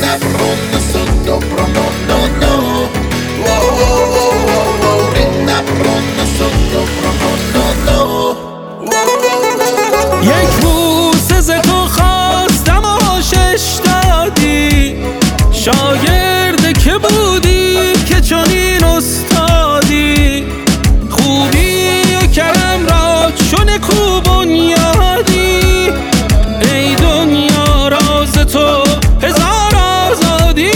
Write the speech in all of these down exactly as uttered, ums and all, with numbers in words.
pronto sotto prono no no. Wow wow wow wow wow. Rinda pronto sotto prono no no. Wow wow wow. یک بوسه ز تو خواستم و شش دادی، شاگرد که بودی که چنین استادی، خوبی و کرم را چون نکو بنیادی، ای دنیا راز تو هزار آزادی.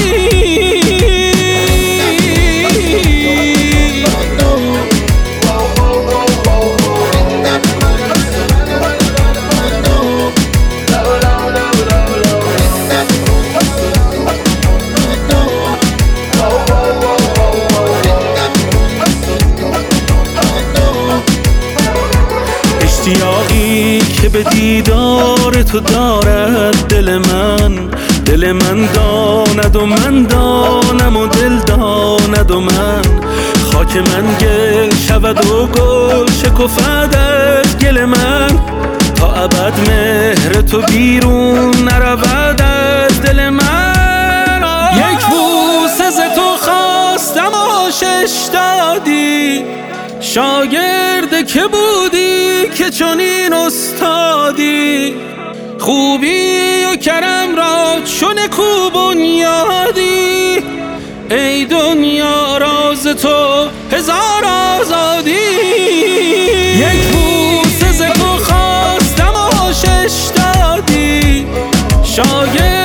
اشتیاقی که به دیدار تو دارد دل من، دل من داند و من دانم و دل داند و من، خاک من گل شود و گل شکفد از گل من، تا ابد مهر تو بیرون نرود از دل من. یک بوسه ز تو خواستم و شش دادی، شاگرد که بودی که چنین استادی، خوبی و کرم را چون نکو بنیادی، ای دنیا راز تو هزار آزادی. یک بوسه ز تو خواستم و شش دادی، شاگرد